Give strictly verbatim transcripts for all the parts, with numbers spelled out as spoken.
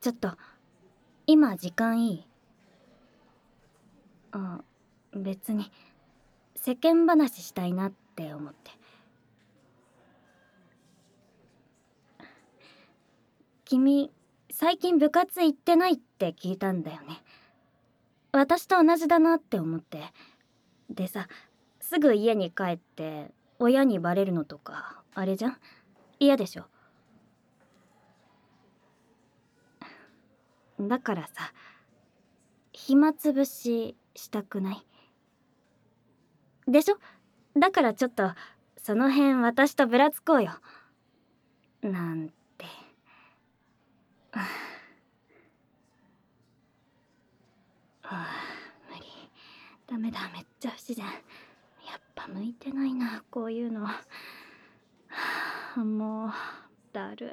ちょっと今時間いい？あ、別に世間話したいなって思って。君最近部活行ってないって聞いたんだよね。私と同じだなって思って。でさ、すぐ家に帰って親にバレるのとかあれじゃん？嫌でしょ？だからさ、暇つぶししたくない？でしょ？だからちょっとその辺私とぶらつこうよ。なんて。はあ、無理。ダメだ、めっちゃ不自然。やっぱ向いてないな、こういうの。はあ、もうだる。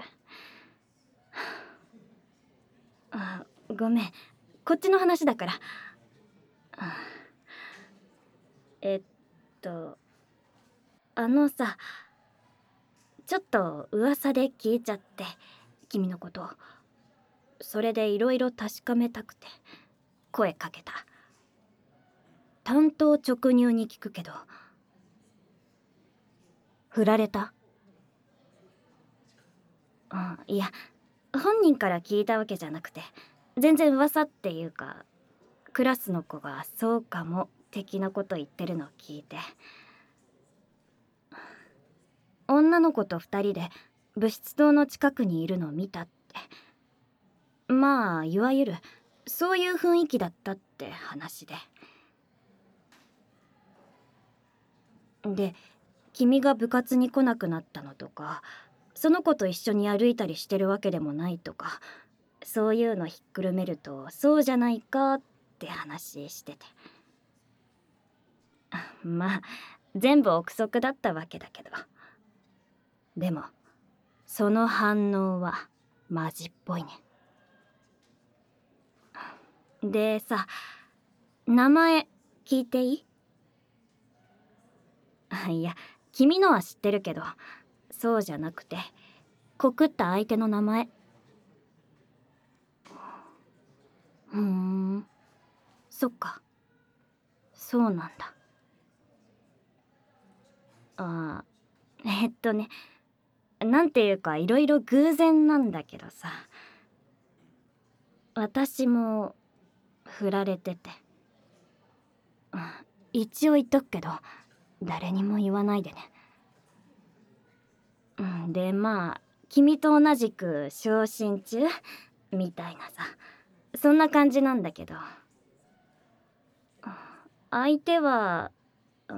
あ、ごめん、こっちの話だから。あ、えっとあのさ、ちょっと噂で聞いちゃって、君のこと。それでいろいろ確かめたくて声かけた。単刀直入に聞くけど、振られた？うん、いや、本人から聞いたわけじゃなくて、全然噂っていうか、クラスの子がそうかも的なこと言ってるのを聞いて。女の子と二人で部室棟の近くにいるのを見たって。まあいわゆるそういう雰囲気だったって話で。で、君が部活に来なくなったのとか、その子と一緒に歩いたりしてるわけでもないとか、そういうのひっくるめるとそうじゃないかって話してて。まあ全部憶測だったわけだけど、でもその反応はマジっぽいね。でさ、名前聞いていい？いや、君のは知ってるけど、そうじゃなくて告った相手の名前。ふーん、そっか、そうなんだ。あー、えっとね、なんていうかいろいろ偶然なんだけどさ、私も振られてて。うん、一応言っとくけど誰にも言わないでね。うん、でまあ君と同じく昇進中みたいなさ、そんな感じなんだけど、相手はうん、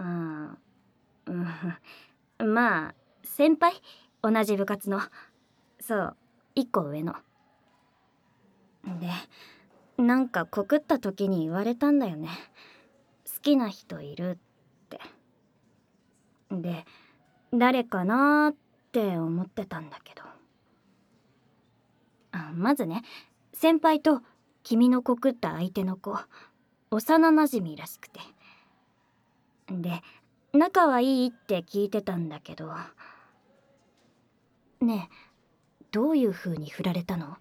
うん、まあ先輩、同じ部活の、そう一個上の。でなんか告った時に言われたんだよね、好きな人いるって。で誰かなーって思ってたんだけど、あ、まずね、先輩と君の告った相手の子幼なじみらしくて、で仲はいいって聞いてたんだけど。ねえ、どういう風に振られたの？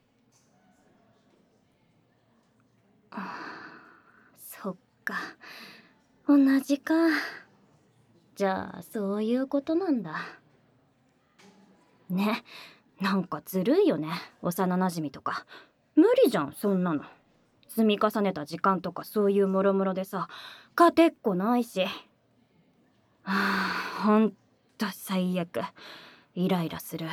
そっか、同じか。じゃあそういうことなんだね。なんかずるいよね、幼なじみとか。無理じゃんそんなの。積み重ねた時間とかそういうもろもろでさ、勝てっこないし。はあ、ほんと最悪。イライラする。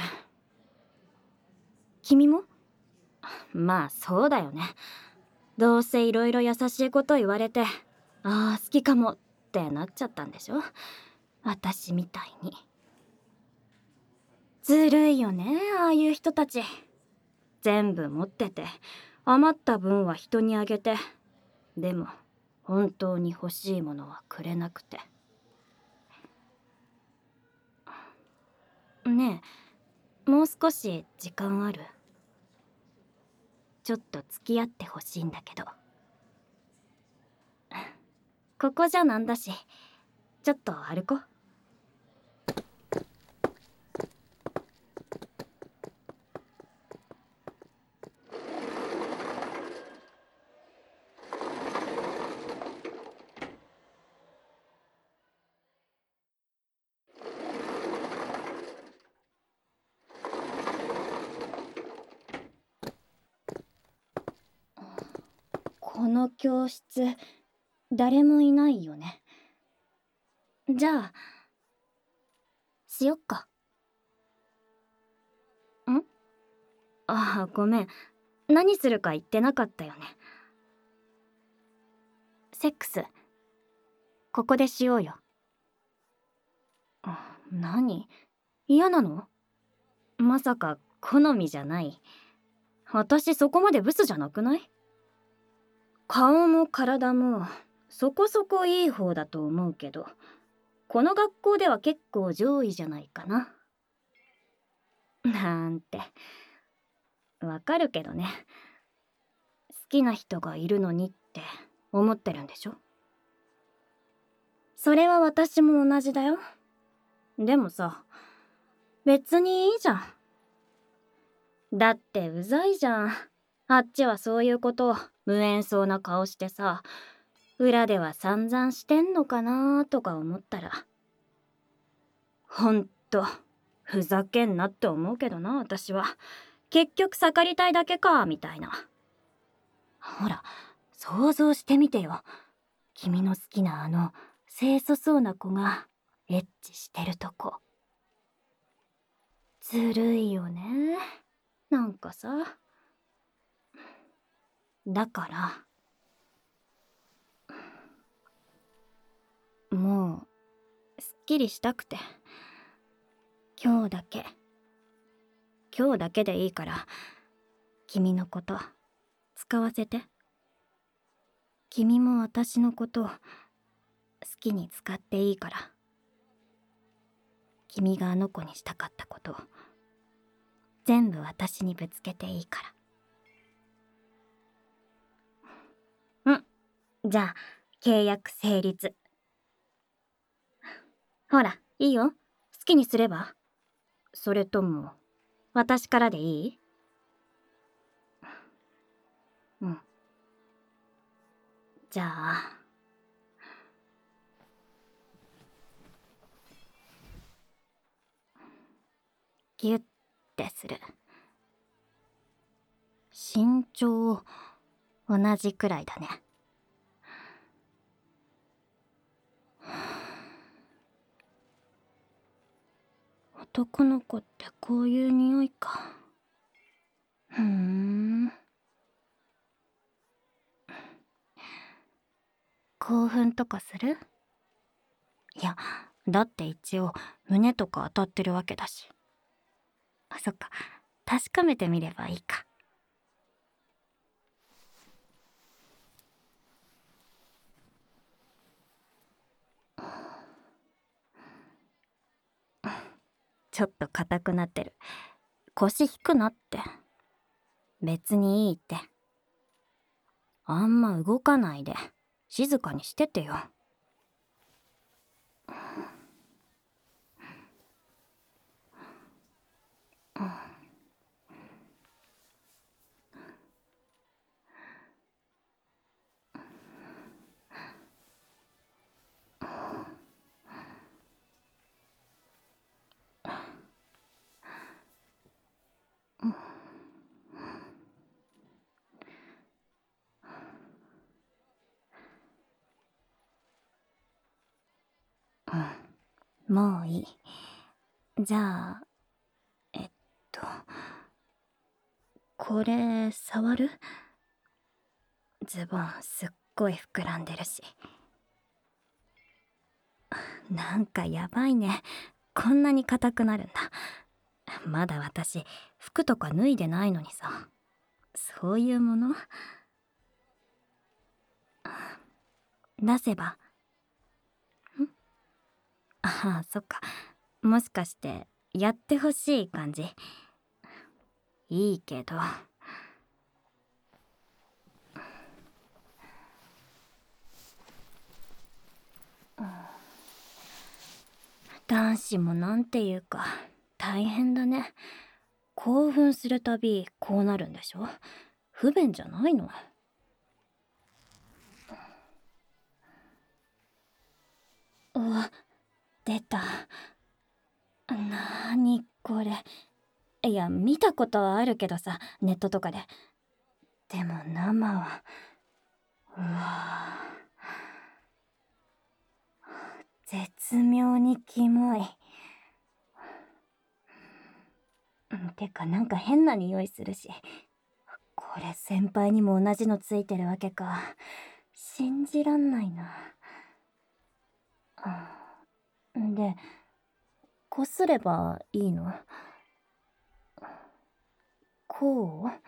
君も？まあそうだよね。どうせいろいろ優しいこと言われて、ああ好きかもってなっちゃったんでしょ、私みたいに。ずるいよね、ああいう人たち。全部持ってて余った分は人にあげて、でも本当に欲しいものはくれなくて。ねえ、もう少し時間ある？ちょっと付き合ってほしいんだけど。ここじゃなんだし、ちょっと歩こう。 この教室誰もいないよね。じゃあしよっか。ん？ああ、ごめん。何するか言ってなかったよね。セックスここでしようよ。あ、何？嫌なの？まさか好みじゃない？私そこまでブスじゃなくない？顔も体もそこそこいい方だと思うけど、この学校では結構上位じゃないかな。なんて。わかるけどね。好きな人がいるのにって思ってるんでしょ？それは私も同じだよ。でもさ、別にいいじゃん。だってうざいじゃん。あっちはそういうことを無縁そうな顔してさ、裏では散々してんのかなとか思ったら、ほんとふざけんなって思うけどな。私は結局盛りたいだけかみたいな。ほら想像してみてよ。君の好きなあの清楚そうな子がエッチしてるとこ。ずるいよね。なんかさ。だからもうすっきりしたくて、今日だけ今日だけでいいから君のこと使わせて。君も私のこと好きに使っていいから。君があの子にしたかったこと全部私にぶつけていいから。うん、じゃあ契約成立。ほらいいよ、好きにすれば。それとも私からでいい？うん。じゃあギュッてする。身長同じくらいだね。男の子ってこういう匂いか。ふーん。興奮とかする？いや、だって一応胸とか当たってるわけだし。あ、そっか、確かめてみればいいか。ちょっと硬くなってる。腰引くなって。別にいいって。あんま動かないで静かにしててよ。うん、もういい。じゃあえっとこれ触る？ズボンすっごい膨らんでるし。なんかやばいね。こんなに硬くなるんだ。まだ私服とか脱いでないのにさ。そういうもの出せば。ん？ああ、そっか。もしかしてやってほしい感じ？いいけど。男子もなんていうか大変だね。興奮するたびこうなるんでしょ？不便じゃないの？うわ、出た。なーにこれ。いや、見たことはあるけどさ、ネットとかで。でも生はうわぁ、絶妙にキモい。てかなんか変な匂いするし。これ先輩にも同じのついてるわけか。信じらんないな。で、こすればいいの？こう？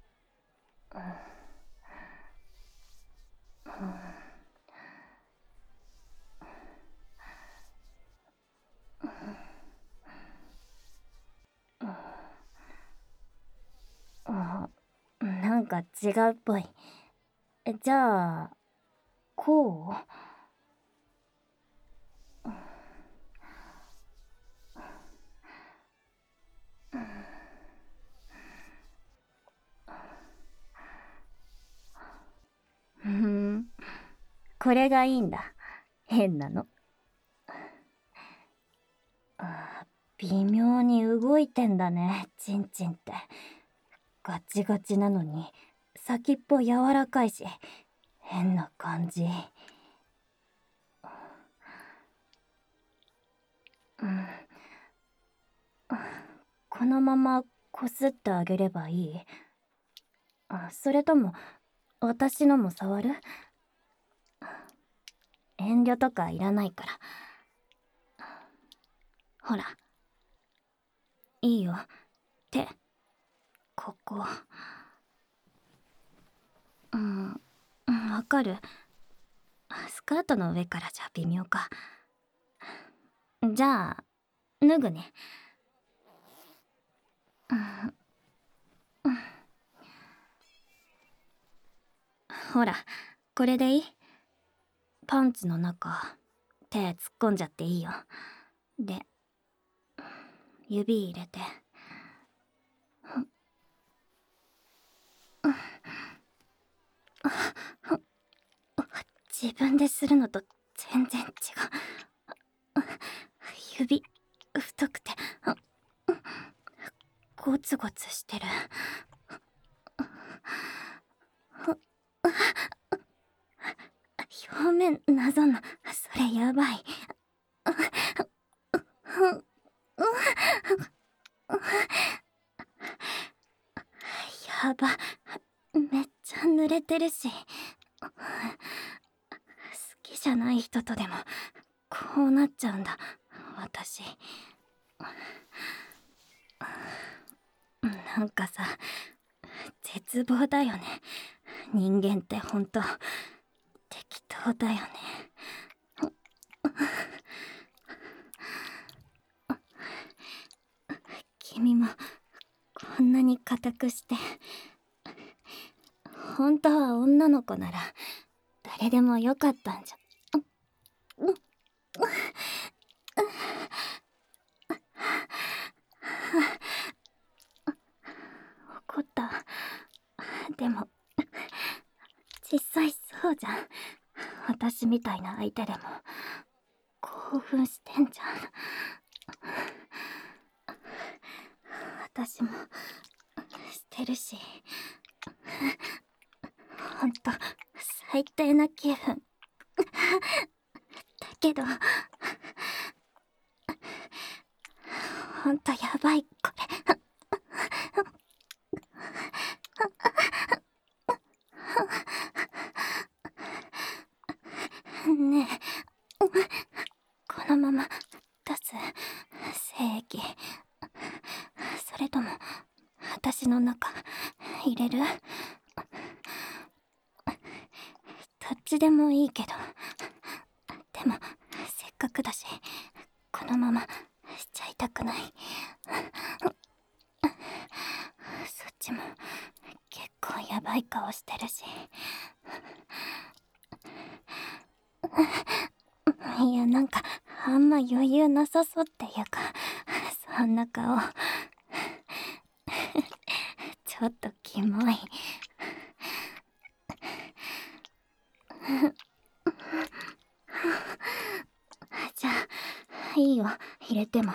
あ、なんか違うっぽい。じゃあ、こう？ふん、これがいいんだ。変なの。あ、微妙に動いてんだね、チンチンって。ガチガチなのに、先っぽ柔らかいし、変な感じ。うん。このままこすってあげればいい？あ、それとも、私のも触る？遠慮とかいらないから。ほら。いいよ。手。ここ。うん、わかる。スカートの上からじゃ微妙か。じゃあ、脱ぐね。うん、ほら、これでいい？パンツの中、手突っ込んじゃっていいよ。で、指入れて。自分でするのと全然違う。指、太くて、ゴツゴツしてる。表面なぞんの、それやばい。やば、めっちゃ濡れてるし。好きじゃない人とでもこうなっちゃうんだ、私。なんかさ、絶望だよね。人間ってほんと適当だよね。君もこんなに固くして。本当は女の子なら誰でもよかったんじゃ。怒った。でも実際そうじゃん。私みたいな相手でも興奮してんじゃん。私もしてるし。ほんと最低な気分だけど、ほんとやばいこれ。ねえ、このまま出す精液、それとも私の中入れる？どっちでもいいけど。でもせっかくだしこのまましちゃいたくない。そっちも結構やばい顔してるし。いや、なんかあんま余裕なさそうっていうか、そんな顔ちょっとキモい。じゃあいいよ、入れても。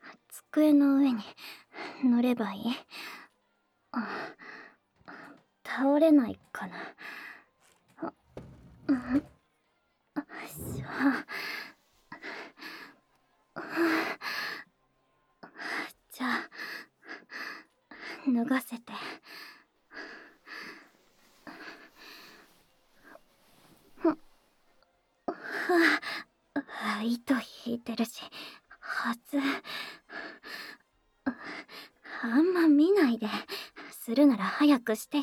机の上に乗ればいい？ 倒れないかな。あ、うん、よいしょ。じゃあ脱がせて。糸引いてるし、はず。あんま見ないで。するなら早くしてよ。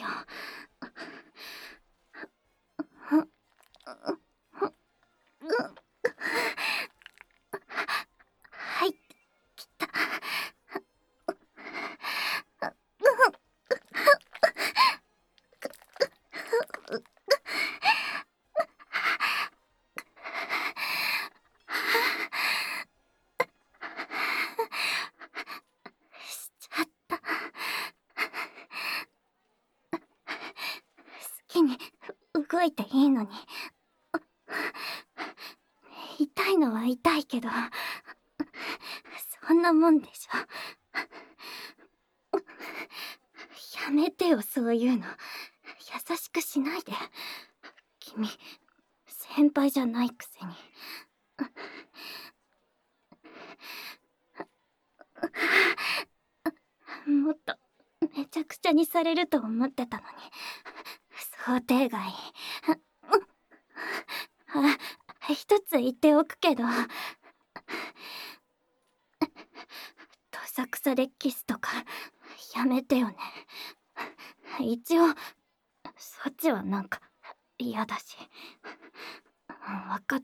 はい、来た。しちゃった。好きに動いていいのに。痛いのは痛いけど、そんなもんでしょ。やめてよ、そういうの。優しくしないで。君、先輩じゃないくせに。もっとめちゃくちゃにされると思ってたのに、想定外。あ、一つ言っておくけど、どさくさでキスとかやめてよね。一応そっちはなんか嫌だし。わかった。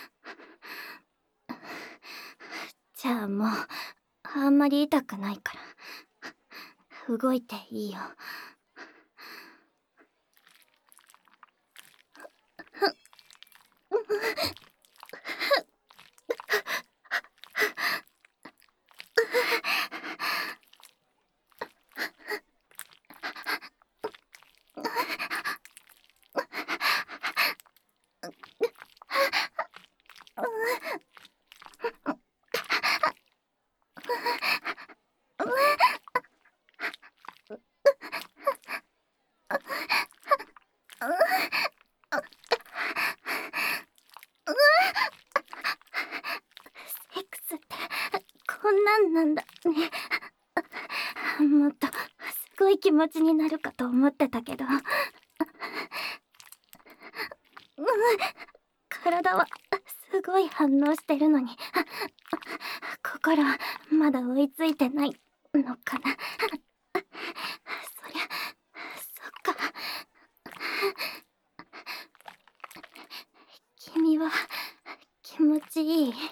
じゃあもうあんまり痛くないから動いていいよ。セックスってこんなんなんだね。もっとすごい気持ちになるかと思ってたけど、体はすごい反応してるのに、心はまだ追いついてないのかな。そりゃそっか。君は気持ちいい。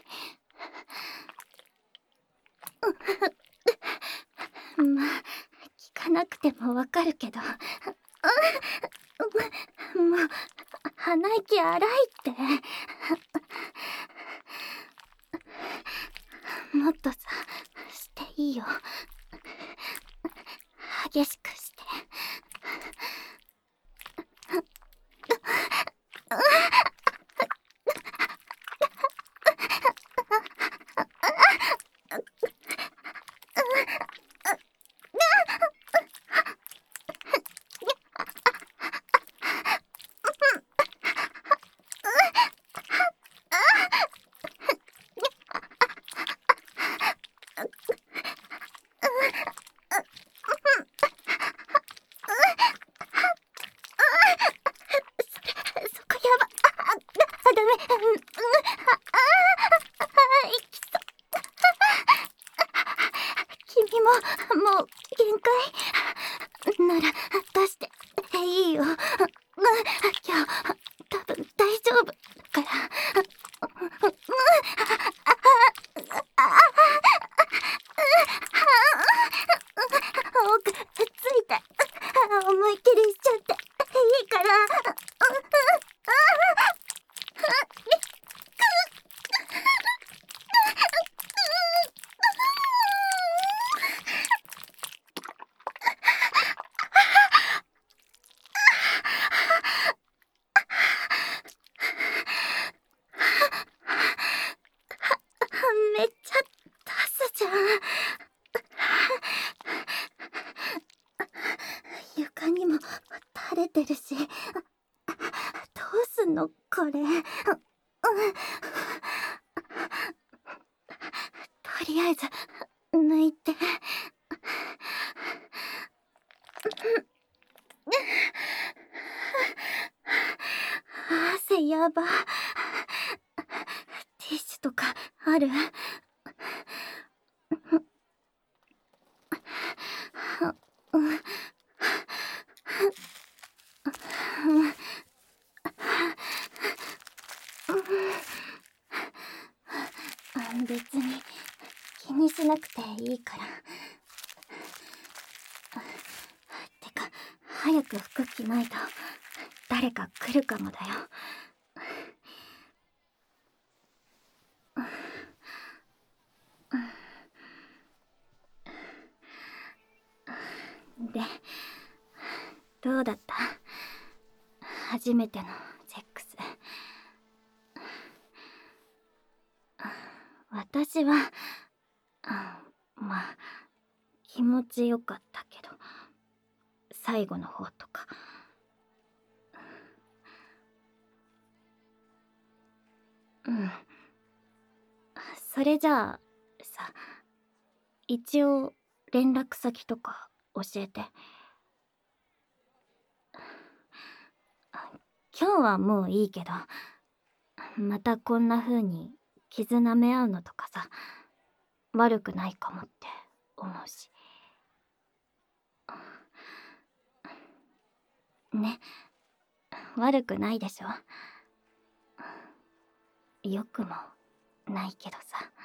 まあ聞かなくてもわかるけど、もう鼻息荒いって。もっとさしていいよ。激しくして。そこやば。あ、ダメ。うん、うん、ああ、いきそう。君ももう限界なら出していいよ。今日多分大丈夫だから。奥ついて思いっきりしちゃっていいから。 してるし。どうすんのこれ。とりあえず抜いて。汗やば。ティッシュとかある？別に気にしなくていいから。てか早く服着ないと誰か来るかもだよ。で、どうだった？初めてのセックス。私は、まあ気持ちよかったけど、最後の方とか。うん。それじゃあさ、一応連絡先とか教えて。今日はもういいけど、またこんな風に傷舐め合うのとかさ、悪くないかもって思うし。ね、悪くないでしょ。よくもないけどさ。